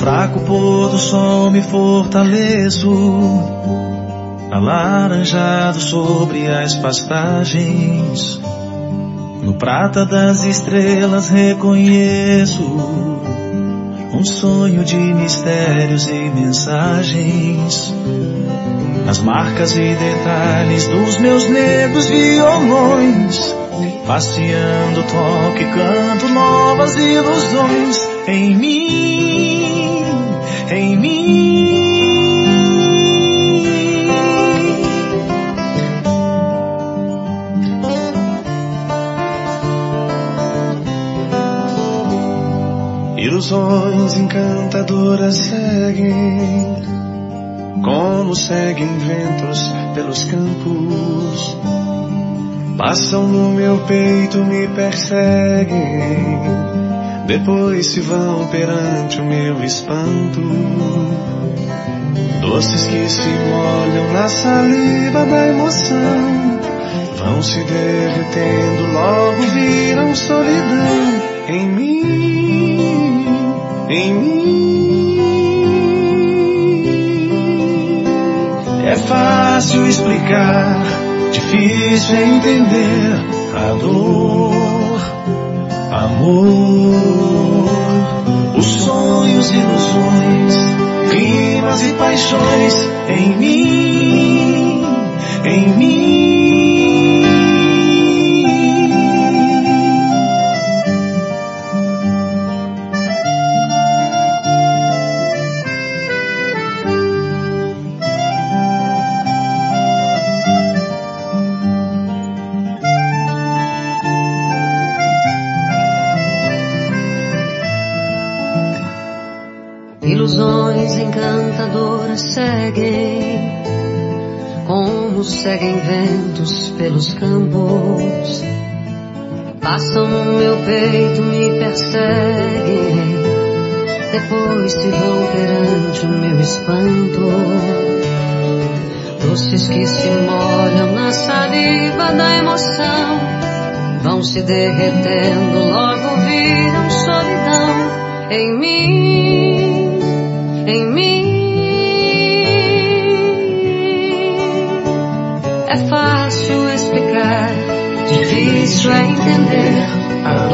fraco pôr do sol me fortaleço, alaranjado sobre as pastagens, no prata das estrelas reconheço um sonho de mistérios e mensagens, nas marcas e detalhes dos meus negros violões, passeando toque, canto novas ilusões em mim, em mim. Ilusões encantadoras seguem, como seguem ventos pelos campos, passam no meu peito, me perseguem, depois se vão perante o meu espanto. Doces que se molham na saliva da emoção, vão se derretendo, logo viram solidão em mim, em mim. É fácil explicar, difícil é entender a dor, amor, os sonhos, ilusões, rimas e paixões em mim, em mim. Ilusões encantadoras seguem, como seguem ventos pelos campos, passam no meu peito, me perseguem, depois se vão perante o meu espanto. Doces que se molham na saliva da emoção, vão se derretendo, logo viram solidão em mim, em mim. É fácil explicar, difícil é entender a